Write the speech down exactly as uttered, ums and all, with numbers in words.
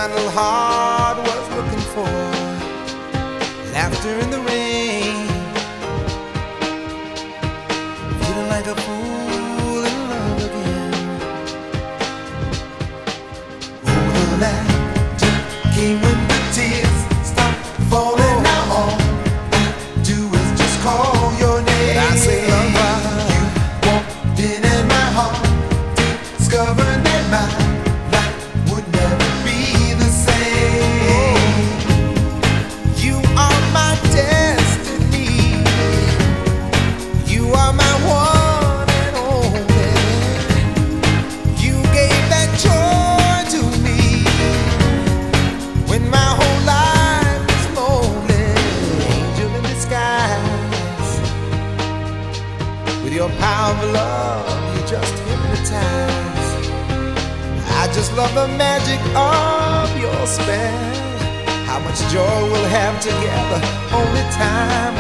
my little heart was looking for. Laughter in the rain, feeling like a fool in love again. Oh, the magic came when the tears stopped falling. Now all I do is just call your name. And I say, lover, you walked in in my heart, discovered that my life would never be the same. You are my destiny, you are my one and only. You gave that joy to me when my whole life was lonely. Angel in disguise, with your power of love, you just hypnotize. I just love the magic of your spell. How much joy we'll have together, only time